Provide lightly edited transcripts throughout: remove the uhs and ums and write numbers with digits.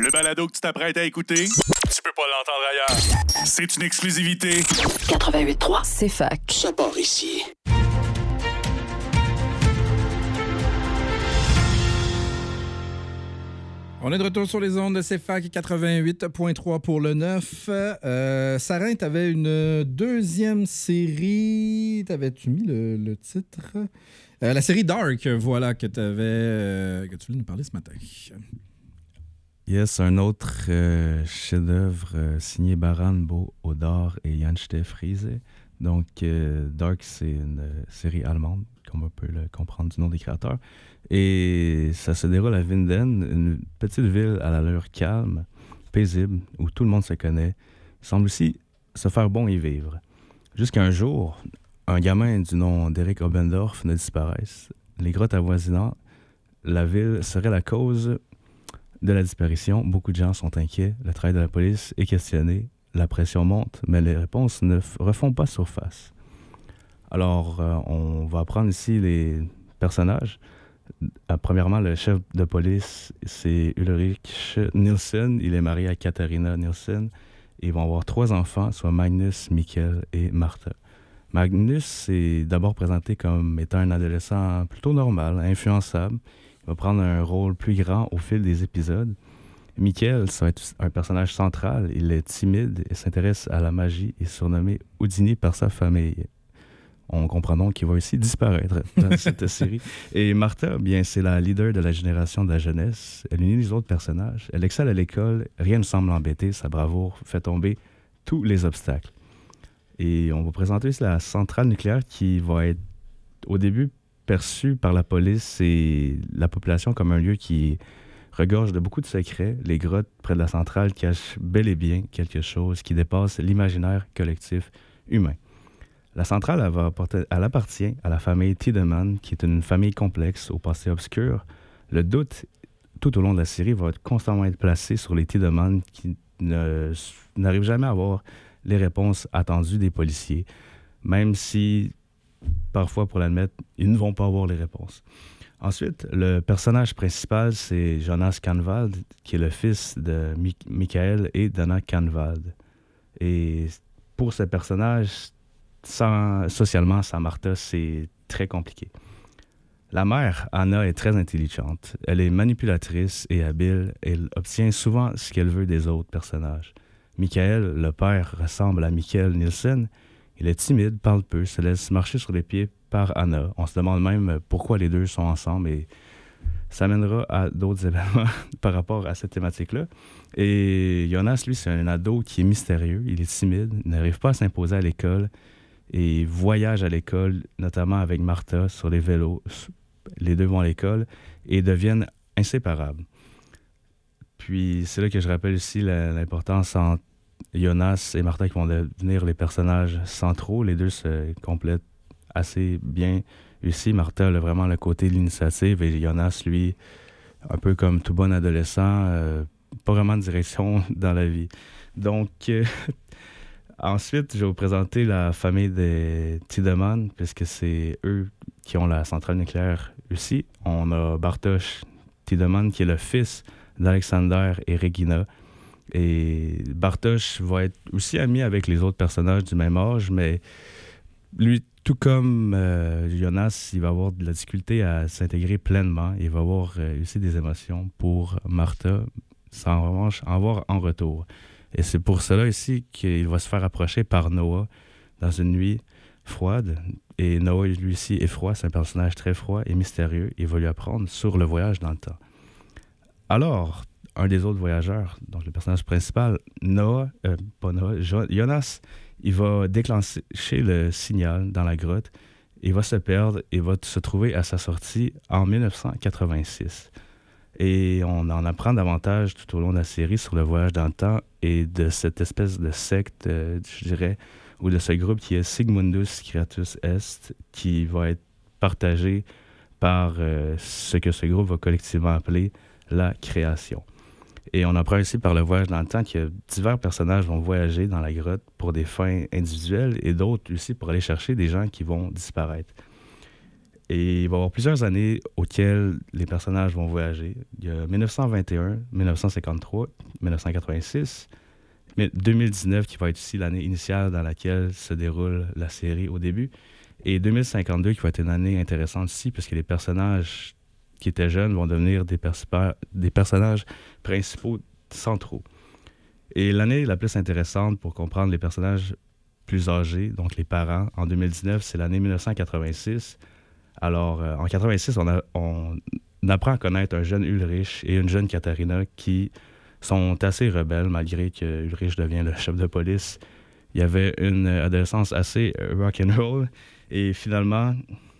Le balado que tu t'apprêtes à écouter, tu peux pas l'entendre ailleurs. C'est une exclusivité. 88.3, c'est fac. Ça part ici. On est de retour sur les ondes de CFAC 88.3 pour le 9. Sarah, tu avais une deuxième série. T'avais-tu mis le titre? La série Dark, voilà, que tu voulais nous parler ce matin. Yes, un autre chef-d'œuvre signé Baran Bo Odar et Jan Friese. Donc, Dark, c'est une série allemande, comme on peut le comprendre du nom des créateurs. Et ça se déroule à Winden, une petite ville à l'allure calme, paisible, où tout le monde se connaît. Il semble aussi se faire bon y vivre. Jusqu'à un jour, un gamin du nom d'Eric Obendorf ne disparaisse. Les grottes avoisinant la ville seraient la cause de la disparition. Beaucoup de gens sont inquiets. Le travail de la police est questionné. La pression monte, mais les réponses ne refont pas surface. Alors, on va apprendre ici les personnages. Premièrement, le chef de police, c'est Ulrich Nielsen. Il est marié à Katharina Nielsen. Ils vont avoir 3 enfants, soit Magnus, Mikkel et Martha. Magnus est d'abord présenté comme étant un adolescent plutôt normal, influençable. Il va prendre un rôle plus grand au fil des épisodes. Mikkel, ça va être un personnage central. Il est timide et s'intéresse à la magie et surnommé Houdini par sa famille. On comprend donc qu'il va aussi disparaître dans cette série. Et Martha, bien, c'est la leader de la génération de la jeunesse. Elle unit les autres personnages. Elle excelle à l'école. Rien ne semble l'embêter. Sa bravoure fait tomber tous les obstacles. Et on va présenter aussi la centrale nucléaire qui va être, au début, perçue par la police et la population comme un lieu qui regorge de beaucoup de secrets. Les grottes près de la centrale cachent bel et bien quelque chose qui dépasse l'imaginaire collectif humain. La centrale, elle appartient à la famille Tiedemann, qui est une famille complexe au passé obscur. Le doute, tout au long de la série, va constamment être placé sur les Tiedemann qui n'arrivent jamais à avoir les réponses attendues des policiers, même si, parfois, pour l'admettre, ils ne vont pas avoir les réponses. Ensuite, le personnage principal, c'est Jonas Kahnwald, qui est le fils de Michael et Dana Kahnwald. Et pour ce personnage, socialement, sans Martha, c'est très compliqué. La mère, Anna, est très intelligente. Elle est manipulatrice et habile. Elle obtient souvent ce qu'elle veut des autres personnages. Michael, le père, ressemble à Mikkel Nielsen. Il est timide, parle peu, se laisse marcher sur les pieds par Anna. On se demande même pourquoi les deux sont ensemble et ça mènera à d'autres événements par rapport à cette thématique-là. Et Jonas, lui, c'est un ado qui est mystérieux. Il est timide, n'arrive pas à s'imposer à l'école et voyage à l'école, notamment avec Martha, sur les vélos. Les deux vont à l'école et deviennent inséparables. Puis c'est là que je rappelle aussi l'importance entre Jonas et Martha qui vont devenir les personnages centraux. Les deux se complètent assez bien ici. Martha a vraiment le côté de l'initiative et Jonas, lui, un peu comme tout bon adolescent, pas vraiment de direction dans la vie. Donc, ensuite, je vais vous présenter la famille des Tiedemann, puisque c'est eux qui ont la centrale nucléaire ici. On a Bartosz Tiedemann, qui est le fils d'Alexander et Regina. Et Bartosz va être aussi ami avec les autres personnages du même âge, mais lui, tout comme Jonas, il va avoir de la difficulté à s'intégrer pleinement. Il va avoir aussi des émotions pour Martha, sans en revanche en voir en retour. Et c'est pour cela ici qu'il va se faire approcher par Noah dans une nuit froide. Et Noah, lui aussi, est froid. C'est un personnage très froid et mystérieux. Il va lui apprendre sur le voyage dans le temps. Alors, un des autres voyageurs, donc le personnage principal, Jonas, il va déclencher le signal dans la grotte. Il va se perdre et va se trouver à sa sortie en 1986. Et on en apprend davantage tout au long de la série sur le voyage dans le temps et de cette espèce de secte, je dirais, ou de ce groupe qui est Sigmundus Creatus Est, qui va être partagé par ce que ce groupe va collectivement appeler la création. Et on apprend aussi par le voyage dans le temps que divers personnages vont voyager dans la grotte pour des fins individuelles et d'autres aussi pour aller chercher des gens qui vont disparaître. Et il va y avoir plusieurs années auxquelles les personnages vont voyager. Il y a 1921, 1953, 1986, mais 2019 qui va être aussi l'année initiale dans laquelle se déroule la série au début. Et 2052 qui va être une année intéressante aussi, puisque les personnages qui étaient jeunes vont devenir des personnages principaux centraux. Et l'année la plus intéressante pour comprendre les personnages plus âgés, donc les parents, en 2019, c'est l'année 1986. Alors, en 1986, on apprend à connaître un jeune Ulrich et une jeune Katharina qui sont assez rebelles, malgré que Ulrich devient le chef de police. Il y avait une adolescence assez rock'n'roll. Et finalement,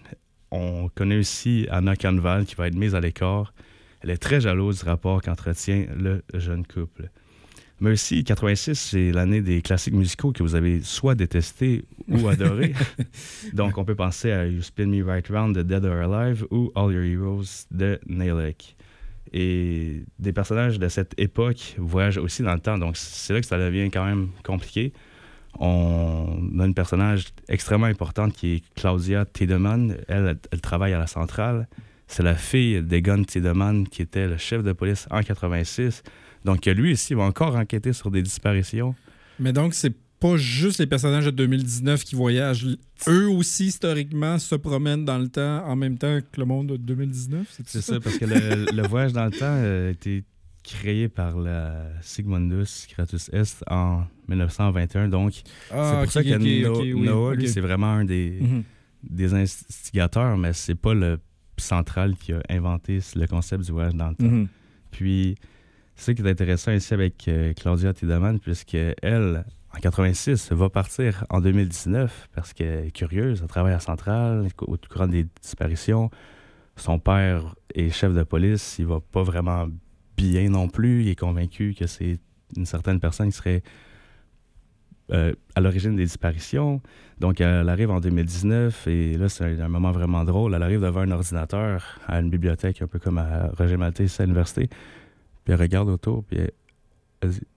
on connaît aussi Anna Canval qui va être mise à l'écart. Elle est très jalouse du rapport qu'entretient le jeune couple. Mais aussi, 86, c'est l'année des classiques musicaux que vous avez soit détestés ou adorés. Donc, on peut penser à You Spin Me Right Round de Dead or Alive ou All Your Heroes de Neilech. Et des personnages de cette époque voyagent aussi dans le temps. Donc, c'est là que ça devient quand même compliqué. On a une personnage extrêmement importante qui est Claudia Tiedemann. Elle travaille à la centrale. C'est la fille d'Egon Tiedemann qui était le chef de police en 86. Donc lui aussi va encore enquêter sur des disparitions. Mais donc c'est pas juste les personnages de 2019 qui voyagent. Eux aussi, historiquement, se promènent dans le temps en même temps que le monde de 2019. C'est ça, parce que le voyage dans le temps a été créé par la Sigmundus Kratus Est en 1921. Donc, c'est pour ça que Noah, lui, c'est vraiment un des instigateurs, mais c'est pas le central qui a inventé le concept du voyage dans le temps. Puis, c'est ça qui est intéressant ici avec Claudia Tiedemann, puisqu'elle, en 86, va partir en 2019 parce qu'elle est curieuse, elle travaille à la centrale, au courant des disparitions. Son père est chef de police, il va pas vraiment bien non plus, il est convaincu que c'est une certaine personne qui serait à l'origine des disparitions. Donc, elle arrive en 2019 et là, c'est un moment vraiment drôle. Elle arrive devant un ordinateur à une bibliothèque, un peu comme à Roger Maltais, à l'université. Puis elle regarde autour, puis elle dit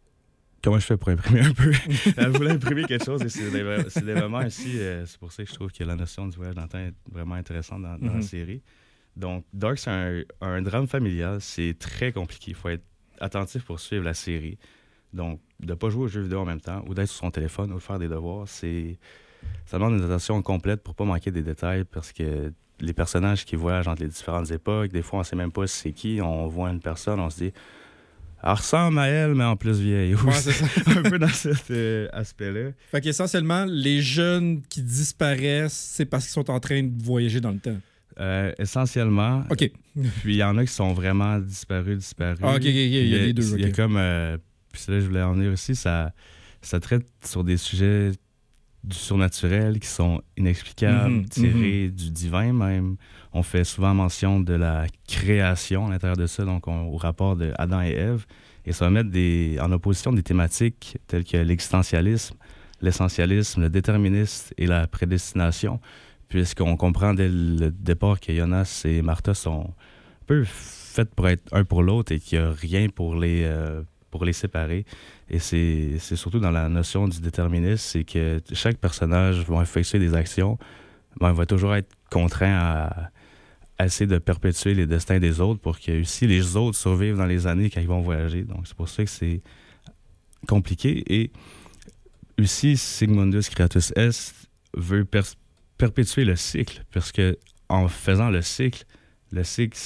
« Comment je fais pour imprimer un peu? » Elle voulait imprimer quelque chose et c'est des moments ici. C'est pour ça que je trouve que la notion du voyage dans le temps est vraiment intéressante dans la série. Donc, Dark, c'est un drame familial. C'est très compliqué. Il faut être attentif pour suivre la série. Donc, de ne pas jouer aux jeux vidéo en même temps ou d'être sur son téléphone ou de faire des devoirs, ça demande une attention complète pour ne pas manquer des détails parce que les personnages qui voyagent entre les différentes époques, des fois, on ne sait même pas c'est qui. On voit une personne, on se dit « Elle ressemble à elle, mais en plus vieille. » Ouais, c'est ça. Un peu dans cet aspect-là. Fait qu'essentiellement, les jeunes qui disparaissent, c'est parce qu'ils sont en train de voyager dans le temps. Essentiellement. OK. Puis il y en a qui sont vraiment disparus. Ah, OK. Il y a les deux. Il y a comme... puis là, je voulais en venir aussi, ça traite sur des sujets du surnaturel qui sont inexplicables, tirés du divin même. On fait souvent mention de la création à l'intérieur de ça, donc au rapport de Adam et Ève. Et ça va mettre en opposition des thématiques telles que l'existentialisme, l'essentialisme, le déterminisme et la prédestination, puisqu'on comprend dès le départ que Jonas et Martha sont un peu faits pour être un pour l'autre et qu'il n'y a rien pour les séparer. Et c'est surtout dans la notion du déterminisme, c'est que chaque personnage va effectuer des actions, mais il va toujours être contraint à essayer de perpétuer les destins des autres pour que aussi les autres survivent dans les années quand ils vont voyager. Donc c'est pour ça que c'est compliqué. Et aussi, Sigmundus Kratus Est veut perpétuer le cycle, parce que en faisant le cycle va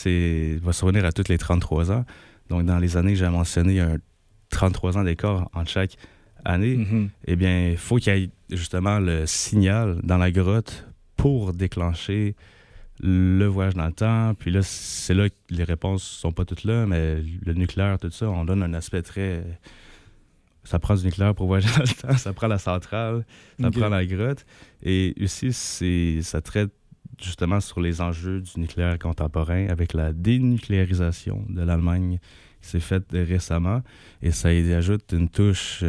se revenir à toutes les 33 ans. Donc dans les années que j'ai mentionnées, il y a 33 ans d'écart entre chaque année. Eh bien, il faut qu'il y ait justement le signal dans la grotte pour déclencher le voyage dans le temps. Puis là, c'est là que les réponses sont pas toutes là, mais le nucléaire, tout ça, on donne un aspect très... Ça prend du nucléaire pour voyager dans le temps, ça prend la centrale, ça prend la grotte. Et aussi, ça traite justement sur les enjeux du nucléaire contemporain avec la dénucléarisation de l'Allemagne qui s'est faite récemment. Et ça y ajoute une touche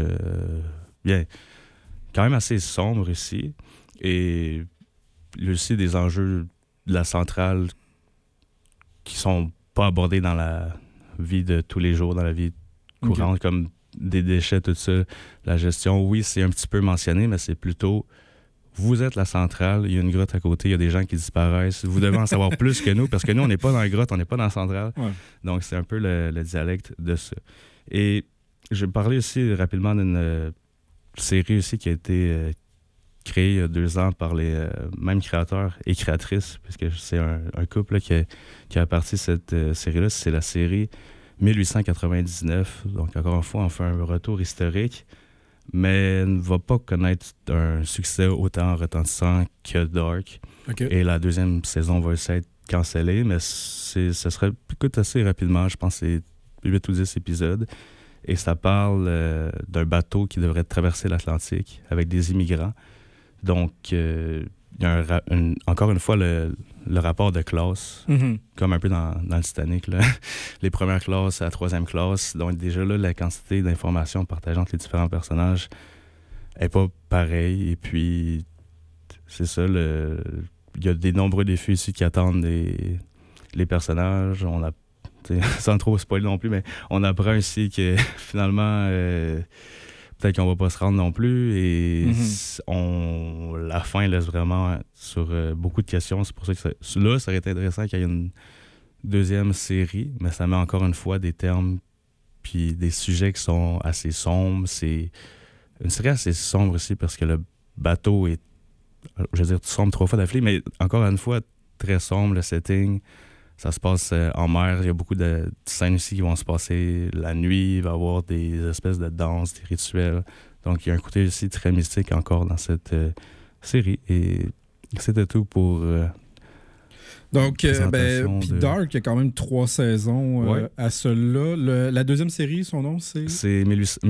quand même assez sombre ici. Et il y a aussi des enjeux de la centrale qui sont pas abordés dans la vie de tous les jours, dans la vie courante, comme des déchets, tout ça. La gestion, oui, c'est un petit peu mentionné, mais c'est plutôt vous êtes la centrale, il y a une grotte à côté, il y a des gens qui disparaissent. Vous devez en savoir plus que nous, parce que nous, on n'est pas dans la grotte, on n'est pas dans la centrale. Ouais. Donc, c'est un peu le dialecte de ça. Et je vais parler aussi rapidement d'une série aussi qui a été créée il y a 2 ans par les mêmes créateurs et créatrices, puisque c'est un couple là, qui a parti cette série-là. C'est la série 1899. Donc, encore une fois, on fait un retour historique, mais ne va pas connaître un succès autant retentissant que Dark. Okay. Et la 2e saison va aussi être cancellée, mais ce serait écoute assez rapidement. Je pense que c'est 8 ou 10 épisodes. Et ça parle d'un bateau qui devrait traverser l'Atlantique avec des immigrants. Donc, il y a encore une fois le rapport de classe, comme un peu dans le Titanic. Là. Les premières classes à la 3e classe. Donc, déjà là, la quantité d'informations partagées entre les différents personnages n'est pas pareille. Et puis, c'est ça, il y a des nombreux défis ici qui attendent les personnages. On a, sans trop spoiler non plus, mais on apprend aussi que finalement, peut-être qu'on va pas se rendre non plus. Et la fin laisse vraiment sur beaucoup de questions. C'est pour ça que ça aurait été intéressant qu'il y ait une 2e série, mais ça met encore une fois des termes puis des sujets qui sont assez sombres. C'est une série assez sombre aussi parce que le bateau est, je veux dire, sombre 3 fois d'affilée, mais encore une fois, très sombre, le setting. Ça se passe en mer. Il y a beaucoup de scènes ici qui vont se passer la nuit. Il va y avoir des espèces de danses, des rituels. Donc, il y a un côté aussi très mystique encore dans cette série. Et c'était tout pour... Donc, puis Dark, il y a quand même 3 saisons à cela. La 2e série, son nom, c'est... C'est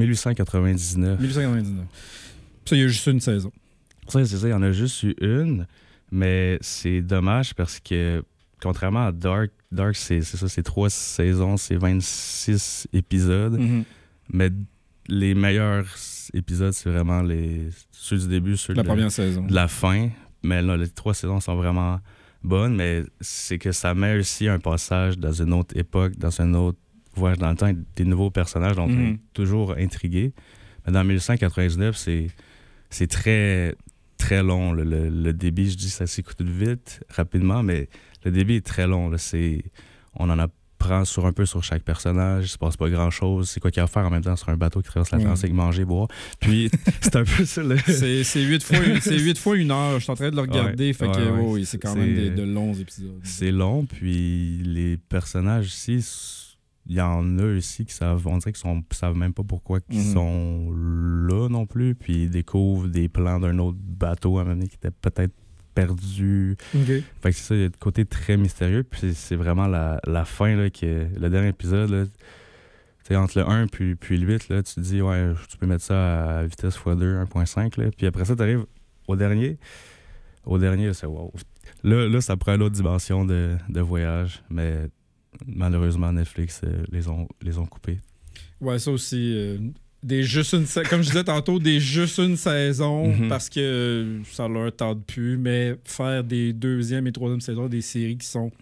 1899. 1899. Ça, il y a juste une saison. Ça, c'est ça. Il y en a juste eu une. Mais c'est dommage parce que contrairement à Dark, c'est ça, c'est 3 saisons, c'est 26 épisodes. Mais les meilleurs épisodes, c'est vraiment ceux du début, ceux la première saison. De la fin. Mais là, les 3 saisons sont vraiment bonnes, mais c'est que ça met aussi un passage dans une autre époque, dans un autre voyage dans le temps, avec des nouveaux personnages, donc on est toujours intrigué. Mais dans 1899, c'est très, très long. Le débit, je dis, ça s'écoute vite, rapidement, mais le débit est très long. Là. On en apprend un peu sur chaque personnage. Il se passe pas grand-chose. C'est quoi qu'il y a à faire en même temps sur un bateau qui traverse l'Atlantique, manger, boire. Puis, c'est un peu ça. C'est 8 fois 1 heure. Je suis en train de le regarder. C'est quand même de longs épisodes. C'est long. Puis, les personnages ici, il y en a ici qui savent, on dirait qu'ils savent même pas pourquoi ils sont là non plus. Puis, ils découvrent des plans d'un autre bateau à un moment donné qui était peut-être perdu. Okay. Fait que c'est ça, il y a le côté très mystérieux. Puis c'est vraiment la fin, là, le dernier épisode. Là, entre le 1 puis le 8, là, tu te dis, ouais, tu peux mettre ça à vitesse x2, 1.5. Là. Puis après ça, tu arrives au dernier. Au dernier, là, c'est wow. Là, ça prend l'autre dimension de voyage. Mais malheureusement, Netflix les ont coupés. Ouais, ça aussi. Comme je disais tantôt, juste une saison parce que ça leur tente plus, mais faire des 2e et 3e saisons des séries qui sont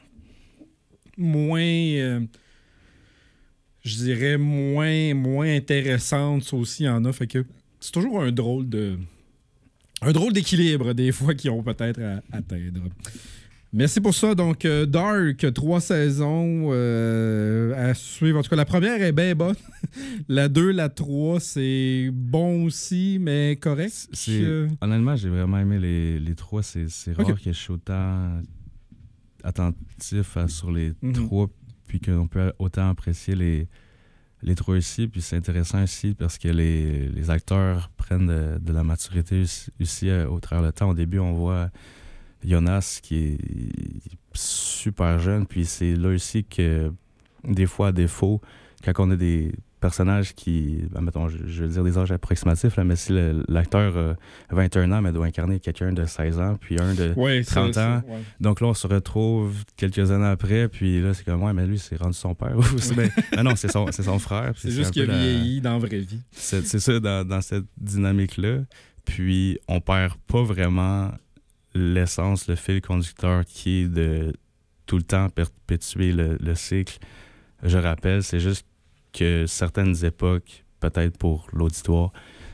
moins, je dirais, moins intéressantes, ça aussi, il y en a. Fait que c'est toujours un drôle d'équilibre, des fois, qu'ils ont peut-être à atteindre. Merci pour ça. Donc, Dark, 3 saisons à suivre. En tout cas, la première est bien bonne. La 2, la 3, c'est bon aussi, mais correct. Honnêtement, j'ai vraiment aimé les 3. C'est rare que je suis autant attentif sur les 3, puis qu'on peut autant apprécier les 3 ici. Puis c'est intéressant ici parce que les acteurs prennent de la maturité ici au travers le temps. Au début, on voit Jonas qui est super jeune, puis c'est là aussi que des fois, à défaut, quand on a des personnages qui, mettons, je veux dire des âges approximatifs, là, mais si l'acteur a 21 ans, mais doit incarner quelqu'un de 16 ans, puis un de 30 ans. Ouais. Donc là, on se retrouve quelques années après, puis là, c'est comme, ouais, mais lui, c'est rendu son père. Non, c'est son frère. C'est juste qu'il a vieilli dans la vraie vie. C'est ça, dans cette dynamique-là. Puis, on perd pas vraiment l'essence, le fil conducteur qui est de tout le temps perpétuer le cycle. Je rappelle, c'est juste que certaines époques, peut-être pour l'auditoire,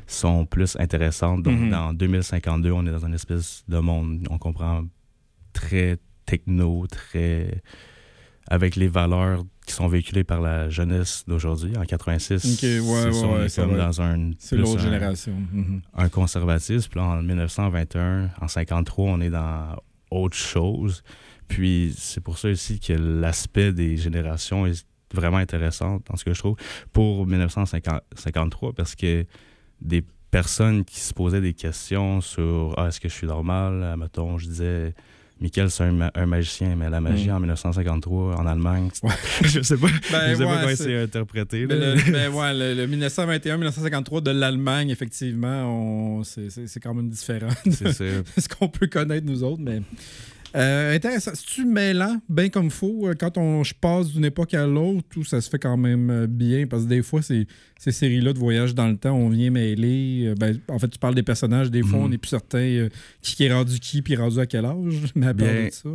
sont plus intéressantes. Donc, dans 2052, on est dans une espèce de monde, on comprend, très techno, très... avec les valeurs qui sont véhiculées par la jeunesse d'aujourd'hui. En 86, c'est comme dans c'est l'autre génération. Un conservatisme. Puis là, en 1921, en 53, on est dans autre chose. Puis c'est pour ça aussi que l'aspect des générations est vraiment intéressant, dans ce que je trouve, pour 1953, parce que des personnes qui se posaient des questions sur « est-ce que je suis normal? » Mettons, je disais... Michael, c'est un magicien, mais la magie en 1953, en Allemagne, je sais pas, je sais pas comment c'est interprété. Le 1921-1953 de l'Allemagne, effectivement, c'est quand même différent de ce qu'on peut connaître nous autres, mais... intéressant. C'est-tu mêlant, bien comme il faut, quand je passe d'une époque à l'autre, ou ça se fait quand même bien? Parce que des fois, ces séries-là de voyage dans le temps, on vient mêler. En fait, tu parles des personnages, des fois, on n'est plus certain qui est rendu qui, puis rendu à quel âge. Mais à part de ça...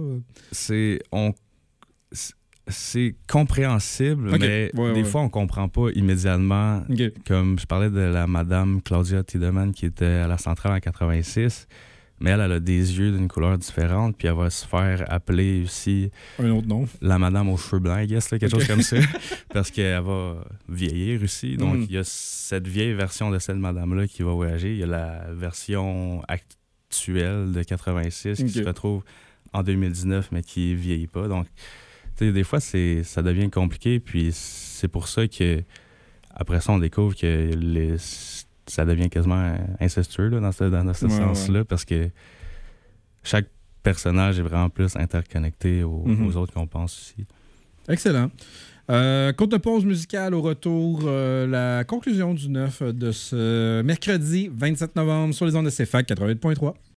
C'est compréhensible, mais des fois, on comprend pas immédiatement. Comme je parlais de la madame Claudia Tiedemann qui était à la centrale en 86. Mais elle a des yeux d'une couleur différente, puis elle va se faire appeler aussi... Un autre nom. La madame aux cheveux blancs, I guess, quelque chose comme ça, parce qu'elle va vieillir aussi. Donc, il y a cette vieille version de cette madame-là qui va voyager. Il y a la version actuelle de 86 qui se retrouve en 2019, mais qui vieillit pas. Donc, tu sais, des fois, ça devient compliqué, puis c'est pour ça que après ça, on découvre que ça devient quasiment incestueux là, dans ce sens-là, parce que chaque personnage est vraiment plus interconnecté aux autres qu'on pense aussi. Excellent. Courte pause musicale au retour. La conclusion du 9 de ce mercredi 27 novembre sur les ondes de CFAC 88.3.